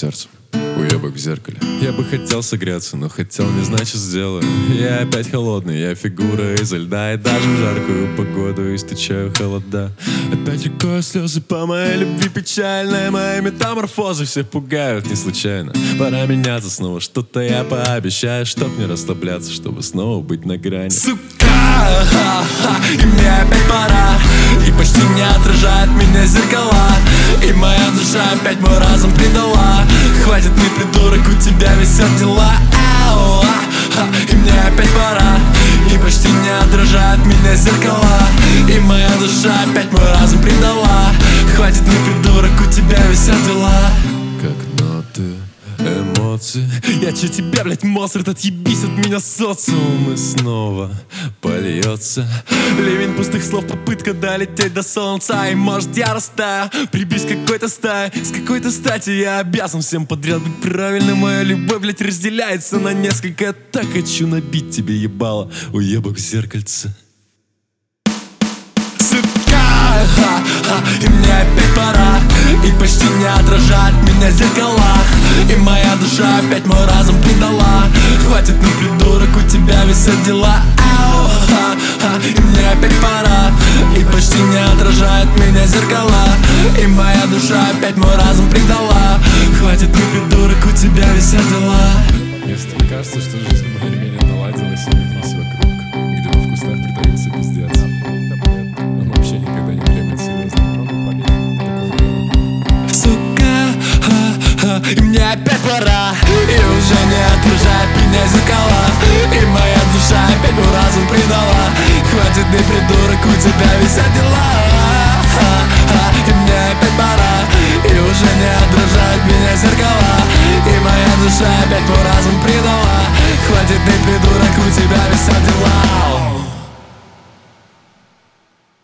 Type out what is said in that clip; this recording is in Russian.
сердцу, уебок в зеркале. Я бы хотел согреться, но хотел не значит сделаю. Я опять холодный, я фигура изо льда. И даже в жаркую погоду источаю холода. Опять рекой слезы по моей любви печальной. Мои метаморфозы всех пугают не случайно. Пора меняться снова, что-то я пообещаю. Чтоб не расслабляться, чтобы снова быть на грани. Сука, и мне опять пора. И почти не отражает меня зеркала. И моя душа опять мой разум предала. Хватит, не придурок, у тебя висят дела. И мне опять пора. И почти не отражает меня зеркала. И моя душа опять мой разум предала. Хватит, не придурок, у тебя висят дела. Как ноты, эмоции. Я че тебя, блять, Моцарт, отъебись от меня социум. И снова польется ливень пустых слов, попытка долететь до солнца. И может я растаю, прибись к какой-то стае. С какой-то стати я обязан всем подряд быть правильным. Моя любовь, блять, разделяется на несколько. Я так хочу набить тебе ебало, уебок в зеркальце. Сука, и мне опять пора. И почти не отражает меня зеркала. И моя душа опять мой разум предала. Хватит, ну придурок, у тебя висят дела. И мне опять пора. И почти не отражает меня зеркала. И моя душа опять мой разум предала. Хватит, ну придурок, у тебя висят дела. Если тебе кажется, что жизнь более-менее наладилась, оглянись вокруг. Где-то в кустах притаился пиздец. Он вообще никогда не примет серьезно. Сука, и мне опять пора. И уже не отражает меня зеркала. И моя душа опять мой разум предала. Хватит, ты придурок, у тебя висят дела. И мне опять